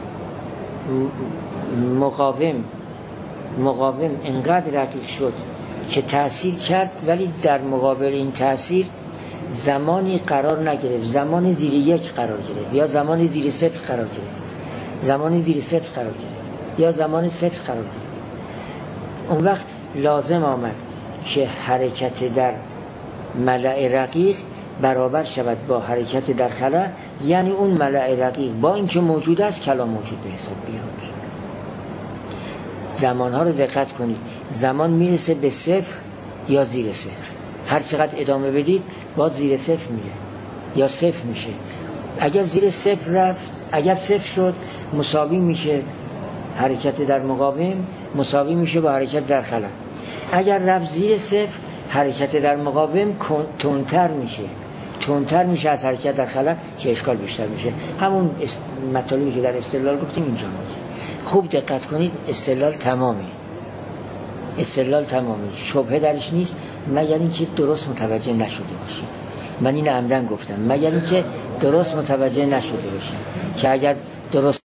مقاوم مقاوم انقدر رقیق شد که تأثیر کرد، ولی در مقابل این تأثیر زمانی قرار نگرفت، زمان زیر یک قرار گرفت یا زمان زیر صفر قرار گرفت، زمان زیر صفر قرار گرفت یا زمان صفر قرار گرفت. اون وقت لازم آمد که حرکت در ملأ رقیق برابر شود با حرکت در خلا، یعنی اون ملأ رقیق با اینکه موجود است کلام موجود به حساب بیاد. زمانها رو دقت کنید، زمان میرسه به صفر یا زیر صفر. هر چقدر ادامه بدید باز زیر صفر میره یا صفر میشه. اگر زیر صفر رفت، اگر صفر شد مساوی میشه حرکت در مقاوم، مساوی میشه با حرکت در خلا. اگر رفت زیر صفر حرکت در مقاوم تندتر میشه، تندتر میشه از حرکت در خلا که اشکال بیشتر میشه. همون مطالبی که در استدلال گفتیم اینجا میشه. خوب دقت کنید، استدلال تمامه، استدلال تمامه، شبهه درش نیست مگر اینکه درست متوجه نشده باشید. من این عمدن گفتم مگر اینکه درست متوجه نشده باشید، که اگر درست